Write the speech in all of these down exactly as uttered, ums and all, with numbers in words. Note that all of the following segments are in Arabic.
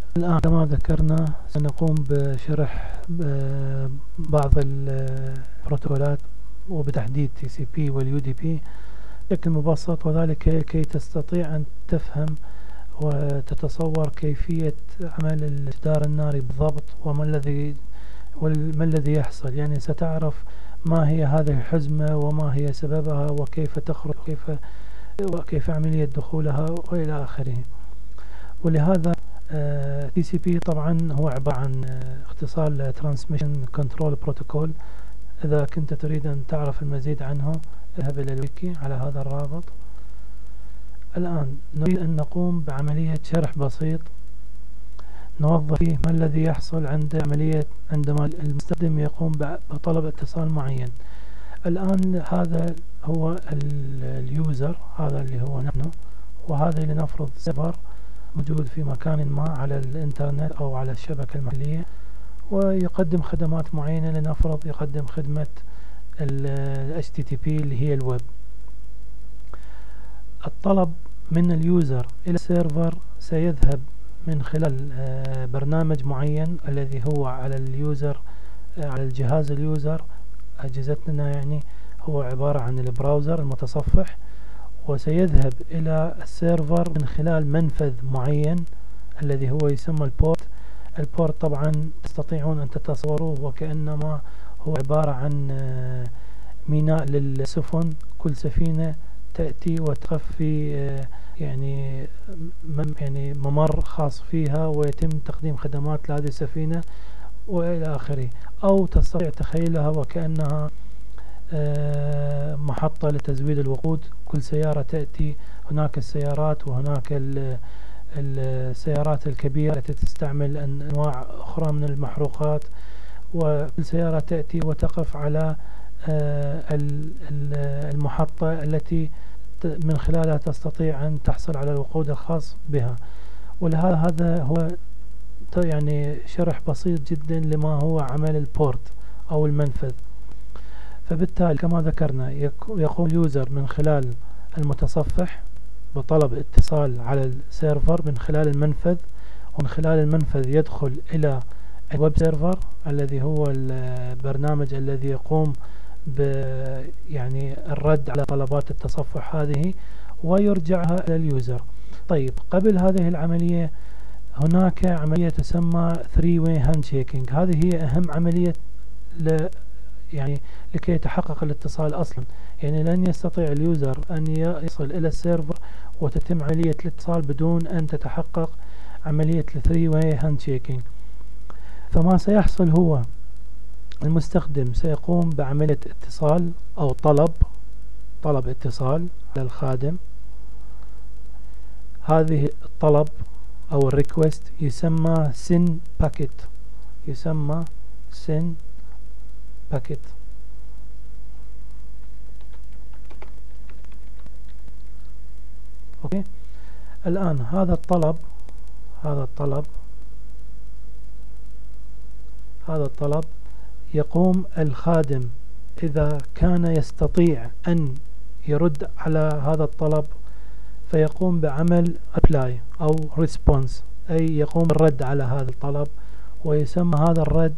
الآن كما ذكرنا سنقوم بشرح بعض البروتوكولات وبتحديد تي سي بي واليو دي بي بشكل مبسط، وذلك كي تستطيع أن تفهم وتتصور كيفية عمل الجدار الناري بالضبط وما الذي وما الذي يحصل. يعني ستعرف ما هي هذه الحزمة وما هي سببها وكيف تخرج وكيف وكيف عملية دخولها وإلى آخره. ولهذا تي سي بي طبعا هو عبارة عن اختصار Transmission Control Protocol. إذا كنت تريد أن تعرف المزيد عنه اذهب إلى الويكي على هذا الرابط. الآن نريد أن نقوم بعملية شرح بسيط نوضح فيه ما الذي يحصل عند عملية عندما المستخدم يقوم بطلب اتصال معين. الآن هذا هو اليوزر، هذا اللي هو نحن، وهذا اللي نفرض سيرفر موجود في مكان ما على الانترنت أو على الشبكة المحلية، ويقدم خدمات معينة. لنفرض يقدم خدمة ال إتش تي تي بي اللي هي الويب. الطلب من اليوزر إلى السيرفر سيذهب من خلال برنامج معين الذي هو على اليوزر على الجهاز اليوزر أجهزتنا، يعني هو عبارة عن البراوزر المتصفح، وسيذهب إلى السيرفر من خلال منفذ معين الذي هو يسمى البورت. البورت طبعا تستطيعون أن تتصوروه وكأنما هو عبارة عن ميناء للسفن. كل سفينة تأتي وتقف في يعني يعني ممر خاص فيها ويتم تقديم خدمات لهذه السفينة وإلى آخره. أو تستطيع تخيلها وكأنها محطة لتزويد الوقود. كل سيارة تأتي، هناك السيارات وهناك السيارات الكبيرة التي تستعمل أنواع أخرى من المحروقات، وكل سيارة تأتي وتقف على المحطة التي من خلالها تستطيع أن تحصل على الوقود الخاص بها. ولهذا هذا هو يعني شرح بسيط جدا لما هو عمل البورت أو المنفذ. فبالتالي كما ذكرنا يقوم اليوزر من خلال المتصفح بطلب اتصال على السيرفر من خلال المنفذ، ومن خلال المنفذ يدخل إلى الويب سيرفر الذي هو البرنامج الذي يقوم ب يعني الرد على طلبات التصفح هذه ويرجعها إلى اليوزر. طيب، قبل هذه العملية هناك عملية تسمى three way handshaking. هذه هي أهم عملية ل يعني لكي يتحقق الاتصال أصلا. يعني لن يستطيع اليوزر أن يصل إلى السيرفر وتتم عملية الاتصال بدون أن تتحقق عملية three way handshaking. فما سيحصل هو المستخدم سيقوم بعملية اتصال أو طلب طلب اتصال على الخادم. هذه الطلب أو الريكوست يسمى send packet يسمى send packet. أوكي. الآن هذا الطلب هذا الطلب هذا الطلب يقوم الخادم إذا كان يستطيع أن يرد على هذا الطلب فيقوم بعمل apply أو response، أي يقوم بالرد على هذا الطلب، ويسمى هذا الرد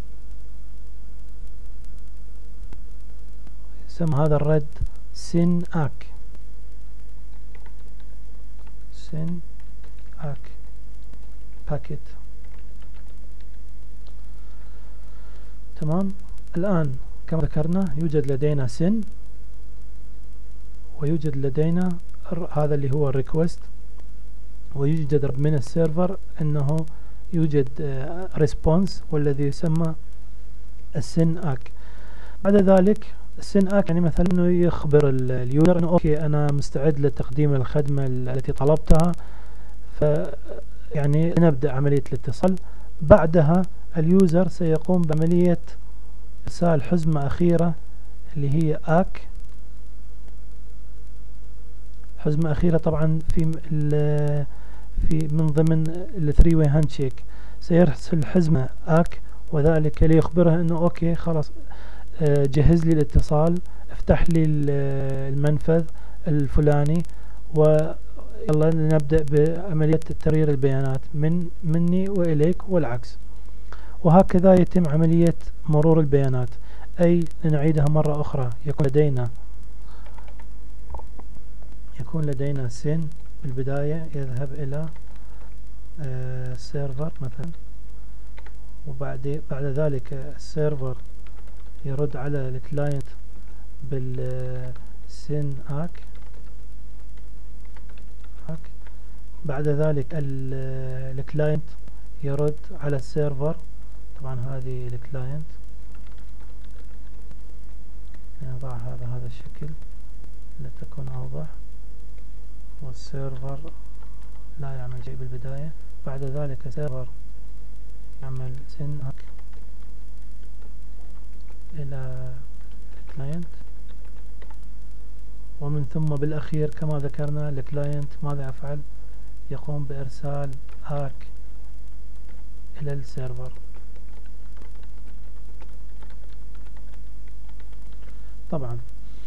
يسمى هذا الرد SYN-ACK SYN-ACK packet. تمام. الآن كما ذكرنا يوجد لدينا سن ويوجد لدينا هذا اللي هو الريكوست، ويوجد من السيرفر انه يوجد ريسبونس والذي يسمى السن اك. بعد ذلك السن اك يعني مثلا انه يخبر اليوزر انه اوكي انا مستعد لتقديم الخدمة التي طلبتها، فيعني نبدأ عملية الاتصال. بعدها اليوزر سيقوم بعملية إرسال حزمة أخيرة اللي هي آك، حزمة أخيرة طبعا في في من ضمن الثري واي هاندشيك. سيرسل حزمة آك وذلك ليخبرها انه اوكي خلاص جهز لي الاتصال، افتح لي المنفذ الفلاني، يلا نبدأ بعملية ترير البيانات من مني وإليك والعكس. وهكذا يتم عملية مرور البيانات. أي لنعيدها مرة أخرى، يكون لدينا يكون لدينا سن بالبداية يذهب إلى السيرفر مثلا، وبعد بعد ذلك السيرفر يرد على الكلاينت بالسن آك آك بعد ذلك الكلاينت يرد على السيرفر. طبعا هذه الكلاينت نضع هذا هذا الشكل لتكون أوضح، والسيرفر لا يعمل شيء بالبداية. بعد ذلك السيرفر يعمل سن آك إلى الكلاينت، ومن ثم بالأخير كما ذكرنا الكلاينت ماذا يفعل؟ يقوم بإرسال آك إلى السيرفر. طبعا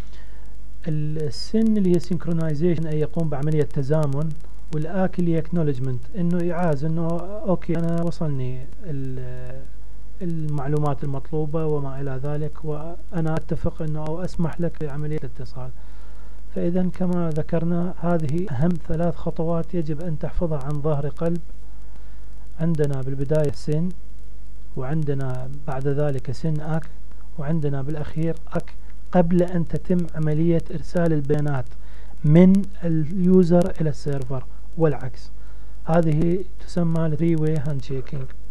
السن اللي هي synchronization، أي يقوم بعملية تزامن، والآك اللي هي acknowledgement، إنه يعاز إنه أوكي أنا وصلني المعلومات المطلوبة وما إلى ذلك، وأنا أتفق إنه أو أسمح لك بعملية الاتصال. فإذا كما ذكرنا هذه أهم ثلاث خطوات يجب أن تحفظها عن ظهر قلب. عندنا بالبداية سن، وعندنا بعد ذلك سن آك، وعندنا بالأخير آك قبل أن تتم عملية إرسال البيانات من اليوزر إلى السيرفر والعكس. هذه تسمى three way handshaking.